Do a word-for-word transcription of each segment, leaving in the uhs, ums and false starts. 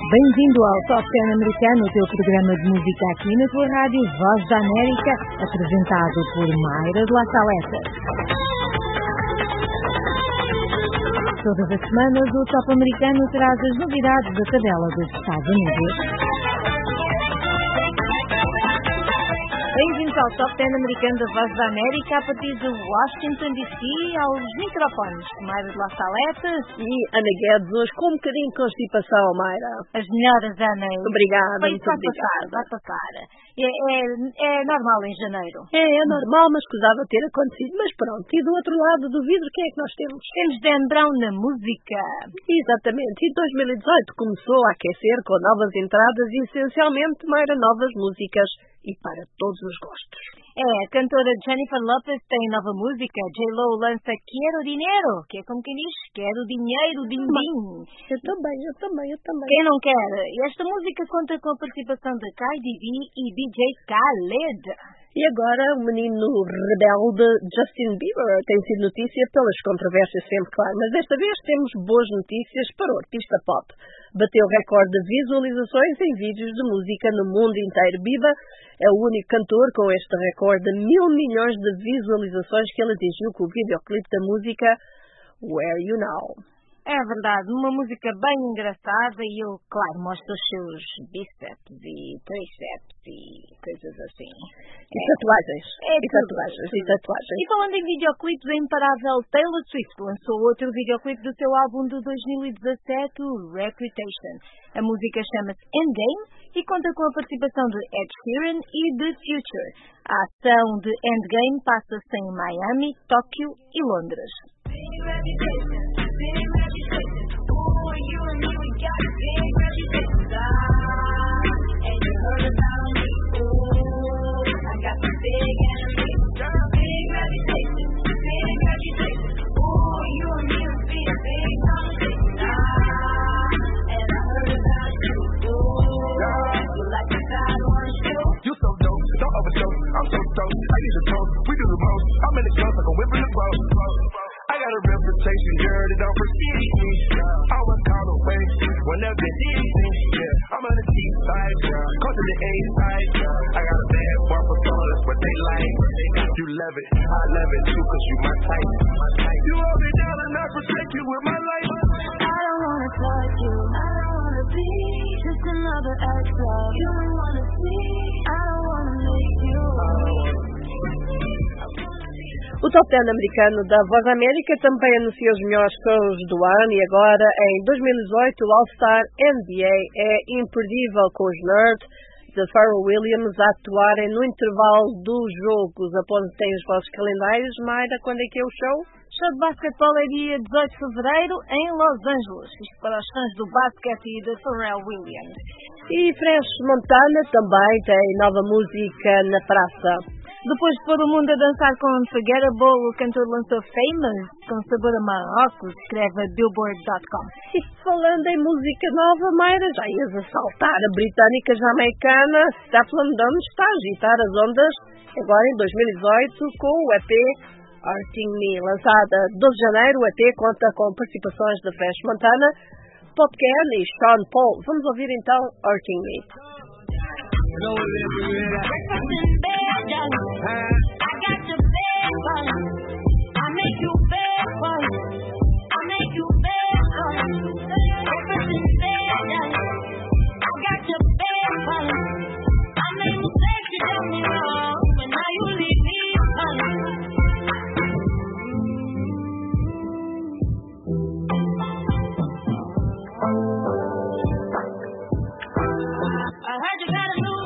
Bem-vindo ao Top dez Americano, o teu programa de música aqui na tua rádio Voz da América, apresentado por Mayra de La Saleta. Todas as semanas o Top Americano traz as novidades da tabela dos Estados Unidos. Bem-vindos ao Top dez Americano da Voz da América, a partir de Washington, D C, aos microfones. Mayra de La Saleta e Ana Guedes, hoje com um bocadinho de constipação, Mayra. As melhoras, Ana. Obrigada, Vai, muito vai obrigada. Passar, vai passar. É, é, é normal em janeiro. É, é normal, mas escusava ter acontecido. Mas pronto, e do outro lado do vidro, quem é que nós temos? Temos Dan Brown na música. Exatamente, e dois mil e dezoito começou a aquecer com novas entradas e essencialmente, Mayra, novas músicas e para todos os gostos. É, a cantora Jennifer Lopez tem nova música. J-Lo lança Quero Dinero, que é como quem diz, quero dinheiro, din-din. Eu também, eu também, eu também. Quem não quer? Esta música conta com a participação de Cardi B e D J Khaled. E agora o menino rebelde Justin Bieber tem sido notícia pelas controvérsias sempre, claro, mas desta vez temos boas notícias para o artista pop. Bateu o recorde de visualizações em vídeos de música no mundo inteiro. Bieber é o único cantor com este recorde de mil milhões de visualizações que ele atingiu com o videoclipe da música Where You Now. É verdade, uma música bem engraçada e ele, claro, mostra os seus bíceps e tríceps e coisas assim. E é, tatuagens. É e tatuagens, e tatuagens. E falando em videoclipes, a imparável Taylor Swift lançou outro videoclipe do seu álbum de dois mil e dezassete, Reputation. A música chama-se Endgame e conta com a participação de Ed Sheeran e The Future. A ação de Endgame passa-se em Miami, Tóquio e Londres. I'm so stoked, I need a toast, we do the most, I'm in the club like I'm whipping the road. I got a reputation, girl, that don't precede me. I was called away, when they've been easy, yeah. I'm on the deep side, yeah. Go to the A side, yeah. I got a bad bar for all, that's what they like. You love it, I love it too, cause you my type. You hold me down and I protect you with my life. I don't wanna touch you, I don't wanna be just another extra. You don't wanna see, I don't wanna make you. O Top dez americano da Voz América também anunciou os melhores shows do ano e agora, em dois mil e dezoito, o All-Star N B A é imperdível com os Nerds de Pharrell Williams a atuarem no intervalo dos jogos. Apontem os vossos calendários, Mayra, quando é que é o show? Show de basquetebol é dia dezoito de fevereiro em Los Angeles. Isto para os fãs do basquete e de Pharrell Williams. E Fresh Montana também tem nova música na praça. Depois de pôr o mundo a dançar com Unforgettable, o cantor lançou Famous, com sabor a Marrocos, escreve a Billboard ponto com. E falando em música nova, Mayra, já ias a saltar. A britânica jamaicana Stefflon Don está a agitar as ondas agora em dois mil e dezoito com o E P Hurting Me. Lançada doze de janeiro, o E P conta com participações de Fresh Montana, Popcaan e Sean Paul. Vamos ouvir então Hurting Me. I got your bed fun. I make you bed fun. I make you bed fun. Everything bed I got your bed fun. I make you say you done me wrong, and now you leave me fun. I heard you got a new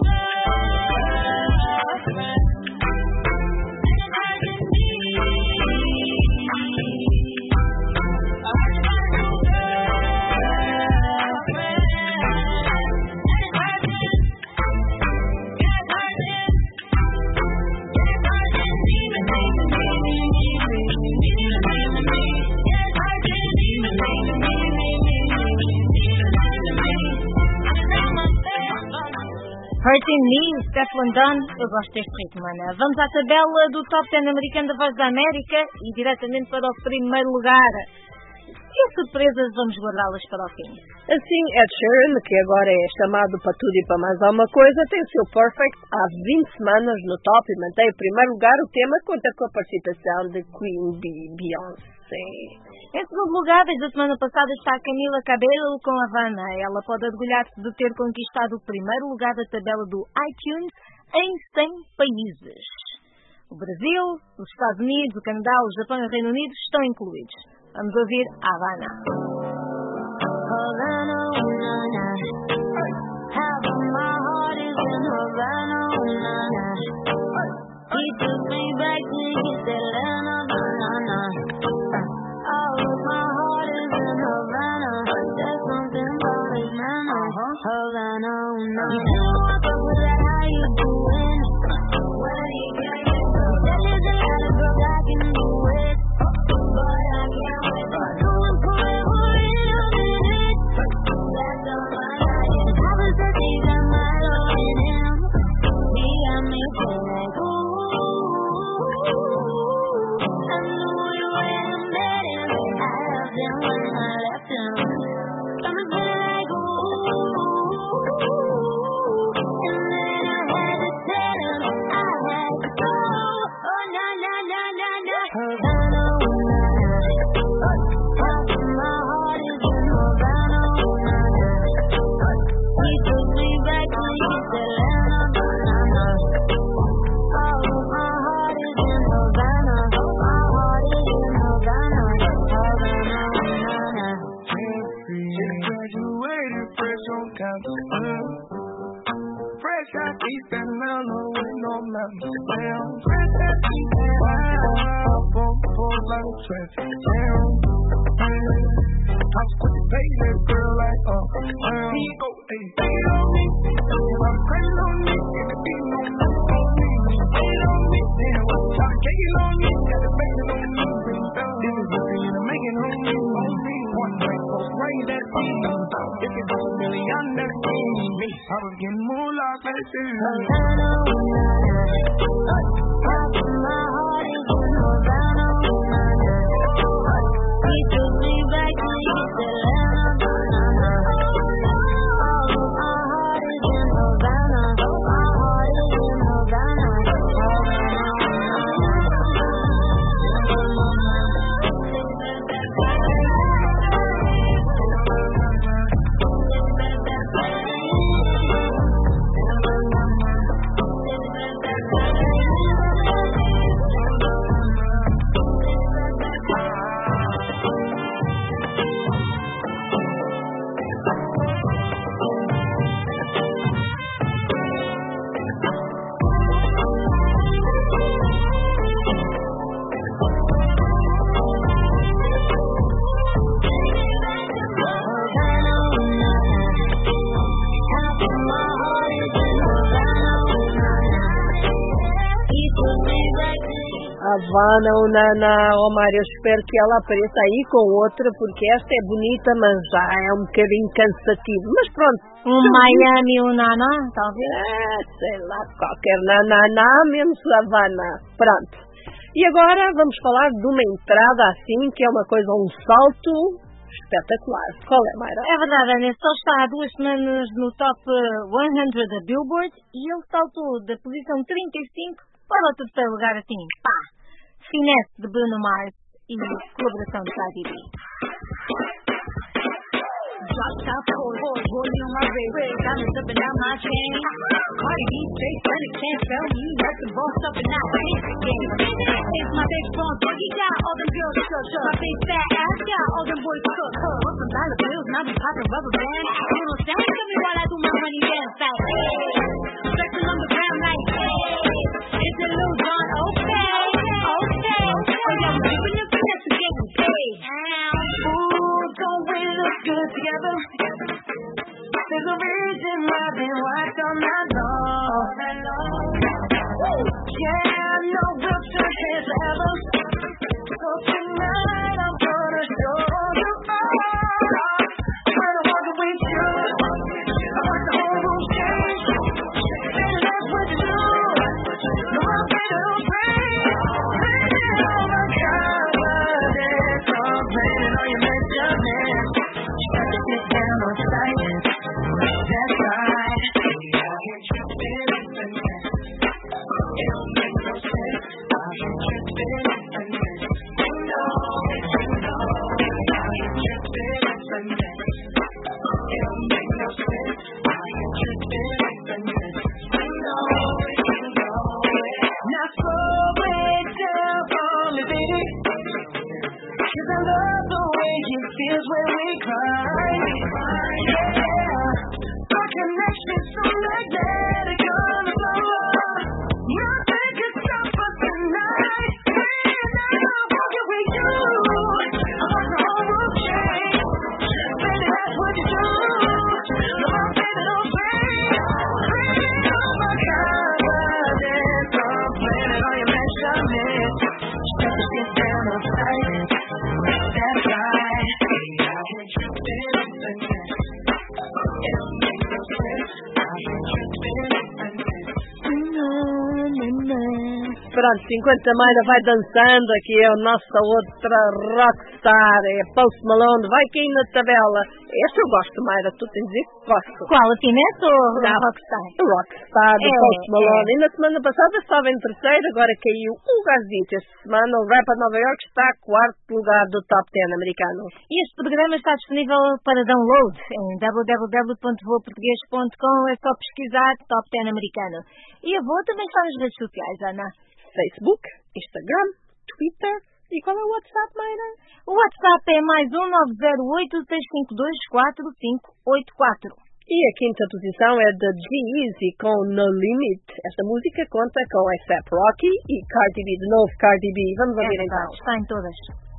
Hurting Me, Stefflon Don. Eu gosto deste ritmo, Ana. Vamos à tabela do Top dez americano da Voz da América e diretamente para o primeiro lugar. que surpresas vamos guardá-las para o fim? Assim, Ed Sheeran, que agora é chamado para tudo e para mais alguma coisa, tem o seu Perfect há vinte semanas no top e mantém em primeiro lugar. O tema conta com a participação de Queen Bee, Beyoncé. Em segundo lugar, desde a semana passada está a Camila Cabello com Havana. Ela pode orgulhar-se de ter conquistado o primeiro lugar da tabela do iTunes em cem países. O Brasil, os Estados Unidos, o Canadá, o Japão e o Reino Unido estão incluídos. Vamos ouvir Havana. Havana, oh, na, na. Half of my heart is in Havana, oh, na, na. He took me back to East Atlanta, banana. All of my heart is in Havana. There's something about his manner. Havana, oh, na, na. You know I fuck with that, how you doing? Where do you get it? Tell you the lot of girls I can do it, but I can't wait for no one pulling for real minute. That's all my life. Happens to think I might love him. Me, I may feel like ooh. I knew you when I met him. I loved him when I left him. Got me feeling like ooh. And then I had to tell him I had to go. Oh na na na na na. Havana, oh na na. Half of my heart is in Havana, oh na na. He took me back to East Atlanta, banana. All of my heart is in Havana. My heart is in Havana. Havana, oh na na. Just graduated fresh on campus. Fresh out East Atlanta with no mountains. Damn, fresh out East Atlanta. Four, four, like a traffic jam. I was quick to pay that girl like, uh, um, he go, hey, beat on me. I'm crazy on me, and the beat on me, on me. Beat on me, damn, try to take it on me, got the bacon on me. This is what you're gonna make it on me, on me. One night, post rain that beat. If it goes a million, that's me. I was getting more like that shit. Havana, oh na na. Half of my heart is in Havana, oh na na. He took me back to East Atlanta, banana. All of my heart is in Havana. My heart is in Havana. Havana, Havana, oh Nana, oh Mário, eu espero que ela apareça aí com outra, porque esta é bonita, mas já é um bocadinho cansativo. Mas pronto. Um Miami, um Nana, talvez? É, sei lá, qualquer Nananá, menos Havana. Pronto. E agora vamos falar de uma entrada assim, que é uma coisa, um salto espetacular. Qual é, Mayra? É verdade, Ana, só está há duas semanas no top cem da Billboard e ele saltou da posição trinta e cinco para o terceiro lugar assim, pá! Finesse de Bruno Mars e colaboração de Cardi B. Drop top cord, rolling on my ray ray, diamonds up and down my chain. Cardi B, straight money, can't spell me, let the boss up and out, hit the game. It's my big strong boogie, got all them girls shook, shook. My big fat ass, got all them boys cook, cook. With some dollar bills, and I be popping rubber bands. You know, stand to me while I do my money dance like, hey. Stretching on the ground like, hey. It's a little John, okay, okay. Oh yeah, we're keeping it finesse and getting paid. Ooh, don't we look good together? There's a reason why I've been watched all night long. Yeah, no real chance ever. So tonight I'm gonna show you all. When I walk away with you, I want the whole room change. And that's what you do. No, I'm feeling okay. Oh my God, what is something on your mention? fields where we climb. Yeah, our connection's so magnetic on the floor. Nothing can stop us tonight. What can we do? Our whole world change. Baby, that's what you do. No, baby, don't play. Bring on my confidence. I'm planning on your measurements. Step to get down on sight. That's right. I can trip in the next. It makes no sense. I can trip in the next. Pronto, enquanto a Mayra vai dançando, aqui é a nossa outra rockstar, é Post Malone, vai cair na tabela. Esta eu gosto, Mayra, tu tens de dizer que gosto. Qual, a Finesse ou a Rockstar? Rockstar do É, Post Malone. é. E na semana passada estava em terceiro, agora caiu um lugarzinho. Esta semana o Rap Nova York está a quarto lugar do Top dez americano. E este programa está disponível para download em w w w ponto voa português ponto com. É só pesquisar Top dez americano. E a Voa também está nas redes sociais, Ana. Facebook, Instagram, Twitter. E qual é o WhatsApp, Mayra? O WhatsApp é mais um nove zero oito, seis cinco dois, quatro cinco oito quatro. E a quinta posição é da G-Eazy com No Limit. Esta música conta com A$AP Rocky e Cardi B, de novo Cardi B. Vamos ouvir É, então. está em todas.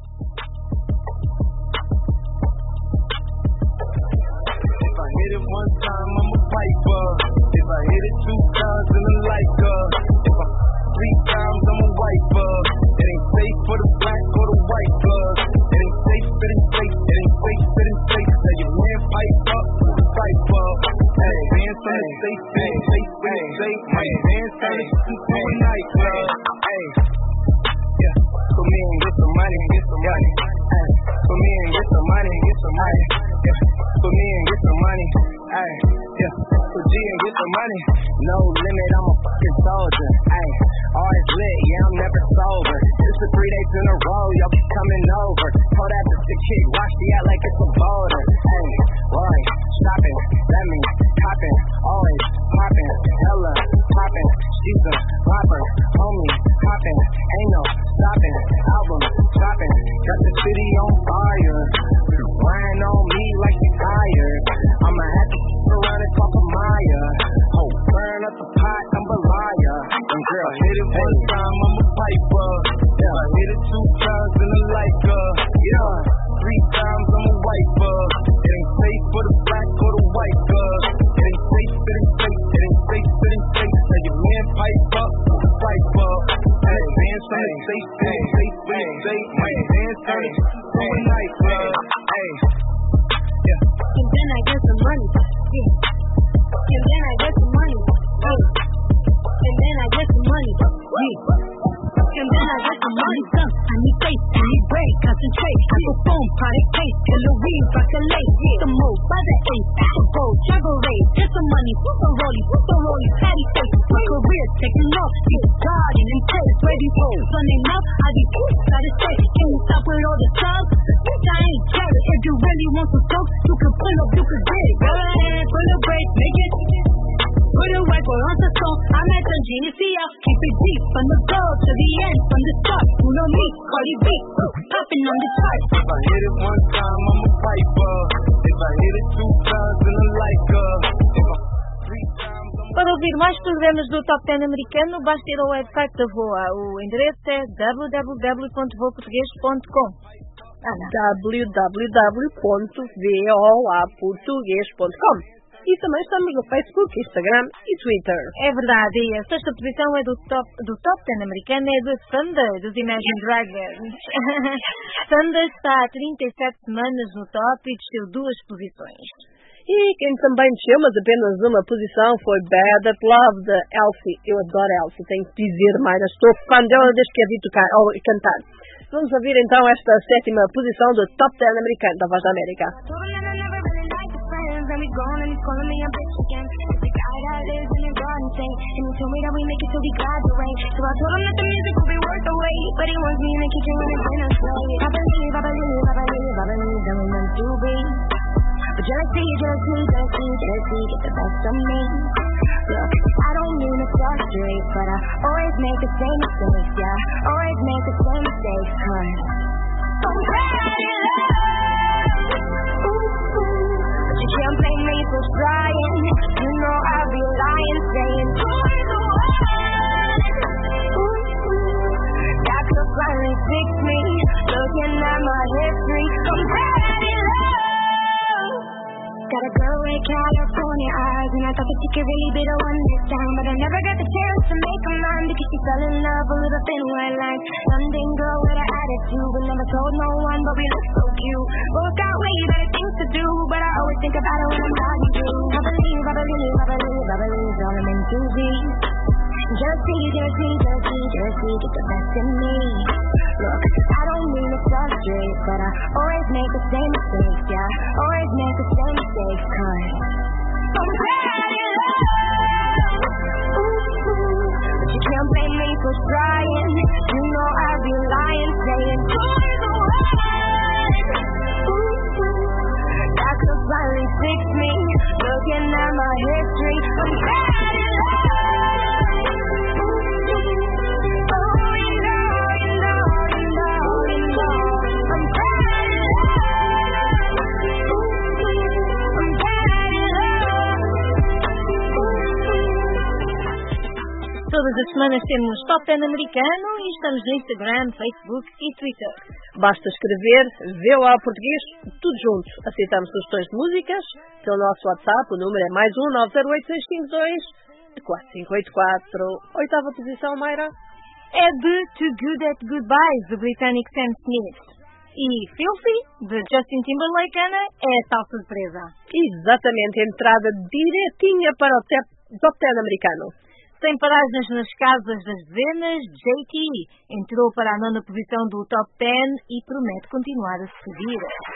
If I hit it one time, I'm a piper. If I hit it two times, then I'm like her. If I three times, I'm a wiper. It ain't safe for the black or the white blood. It ain't safe, it ain't safe, it ain't safe, it ain't safe. Now your man pipe up with a piper. Hey, dance on the safe, it ain't safe, it ain't safe. My dance on the super nightclub. Hey, yeah, come in and get some money, get some money. Hey, come in and get some money, get some money. Yeah, come in and get some money. Hey, yeah, put G and get some money. No limit, I'm a fucking soldier. Hey, always lit, yeah, I'm never sober. This is three days in a row, y'all keep coming over. Told that bitch to kick, watch the act like it's a boulder. Hey, Roy, shopping, that means copping, always popping, hella popping. She's a rapper, homie, popping, ain't no stopping. Album dropping, got the city on fire. Lying on me like she tired. I'ma have to keep around and talk to Maya. Oh, burn up the pot, I'm a liar. And girl, hit it one time, I'm a piper. Yeah, I hit it two times and I like her. Yeah, three times I'm a wiper. It ain't safe for the black or the white girl. It ain't safe, it ain't safe, it ain't safe, it ain't safe. Now your man pipe up with a piper. Hey, dance on the safe, it ain't safe, it ain't safe. My dance on the super nightclub. Hey, yeah. And then I get some money. Yeah. And then I get some money. Oh. And then I get some money. Yeah. And then I get some money. Some I need faith, I need break, concentrate. I go phone, product case, killer weed, percolate. The most by the eight, the gold, travel rate. Get some money, who's a rollie, who's a rollie, patty face. My career taking off, get God and in place, ready for running up. I be cool, gotta say, can you stop with all the talk? Bitch, I ain't carrot. If you really want some smoke, you can pull up, you can get it. Go ahead, pull the brakes, make it. Put a wiper on the song, I'm at the G C F. Keep it deep from the go to the end, from the start. You know me, Cardi B, popping on the chart. If I hit it one time, I'm a piper. If I hit it two times, then I like her. If I three times, I'm a Para ouvir mais programas do Top dez americano, basta ir ao website da Voa. O endereço é w w w ponto voa português ponto com. Ana. w w w ponto voa português ponto com. E também estamos no Facebook, Instagram e Twitter. É verdade, e a sexta posição é do top, do top dez americano, é do Thunder, dos Imagine Dragons. Thunder está há trinta e sete semanas no top e desceu duas posições. E quem também desceu, mas apenas uma posição, foi Bad at Love, de Elsie. Eu adoro Elsie, tenho que dizer, Mayra, estou fã dela desde que a vi tocar, ou cantar. Vamos ouvir então esta sétima posição do Top dez americano, da Voz da América. And we gone and he's calling me a bitch again. It's the guy that lives in your garden state. And he told me that we make it till we graduate. So I told him that the music will be worth the wait. But he wants me in the kitchen when it's dinner slate. I believe, I believe, I believe, I believe that we're meant to be. But jealousy, jealousy, jealousy, jealousy get the best of me. Look, I don't mean to frustrate, but I always make the same mistakes, yeah. Always make the same mistakes, cause I'm bad at love. and I thought that she could really be the one this time, but I never got the chance to make her mine because she fell in love with little thin white lines. London girl with an attitude, but never told no one, but we look so cute. Both got way better things to do, but I always think about it when I'm talking to. I believe, I believe, I believe, I believe all I'm into these. Jersey, Jersey, Jersey, Jersey, get the best in me. Look, I don't mean to frustrate, but I always make the same mistakes, yeah. Always make the same mistakes, cause I'm bad in love. Ooh, but you can't blame me for trying. You know I'd be lying, saying joy the way. Ooh, that could finally fix me. Looking at my history, I'm bad in love. Todas as semanas temos Top dez americano e estamos no Instagram, Facebook e Twitter. Basta escrever V O A Português, tudo junto. Aceitamos sugestões de músicas. Pelo nosso WhatsApp, o número é mais um nove zero oito seis cinco dois quatro cinco oito quatro. Oitava posição, Mayra? É de Too Good at Goodbyes, do britânico Sam Smith. E Filthy, de Justin Timberlake, Ana, é a tal surpresa. Exatamente, entrada direitinha para o Top dez americano. Sem paragens nas casas das dezenas, J T entrou para a nona posição do Top dez e promete continuar a subir.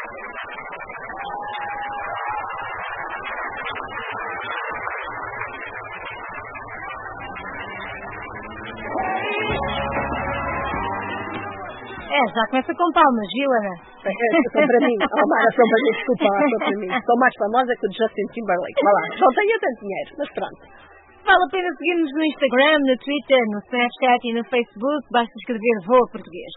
É, já começa com palmas, viu, Ana? É, são para mim. Oh, Mara, são para mim, desculpa, são para mim. Sou mais famosa que o Justin Timberlake. Vá lá, não tenho tanto dinheiro, mas pronto. Vale a pena seguir-nos no Instagram, no Twitter, no Snapchat e no Facebook. Basta escrever Voa Português.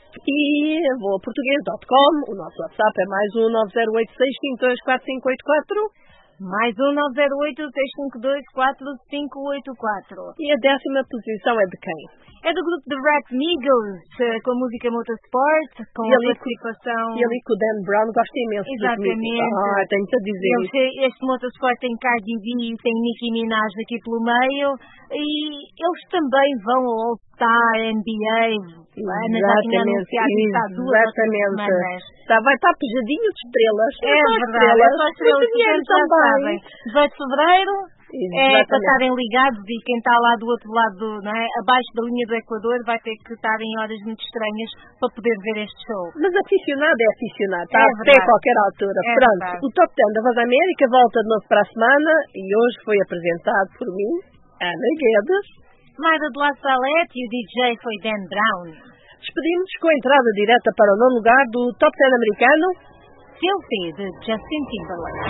E voa português ponto com. O nosso WhatsApp é mais um nove zero oito seis cinco dois quatro cinco oito quatro. Mais um nove zero oito seis cinco dois quatro cinco oito quatro. E a décima posição é de quem? É do grupo The Rat Migos, com a música Motorsport, com e a ali, participação... E ali com o Dan Brown, gosto imenso. Exatamente. Ah, tenho que dizer Eles, isso. Este Motorsport tem Cardi B e tem Nicki Minaj aqui pelo meio, e eles também vão ao All-Star N B A. Ana já tinha anunciado isso há duas ou três semanas. Tá, vai estar pejadinho de estrelas. É, é verdade, é só estrelas, dinheiro já sabem. dezoito de fevereiro, exatamente. É para estarem ligados, e quem está lá do outro lado, não é, abaixo da linha do Equador, vai ter que estar em horas muito estranhas para poder ver este show. Mas aficionado é aficionado, está é até a qualquer altura. É Pronto, verdade. O Top dez da Voz América volta de novo para a semana e hoje foi apresentado por mim, Ana Guedes, Mayra de La Salete, e o D J foi Dan Brown. Despedimos com a entrada direta para o nono lugar do Top dez americano, Filthy, de Justin Timberlake.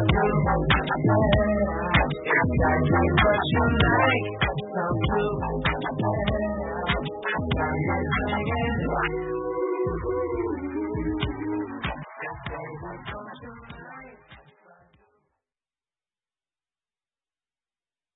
Thank you.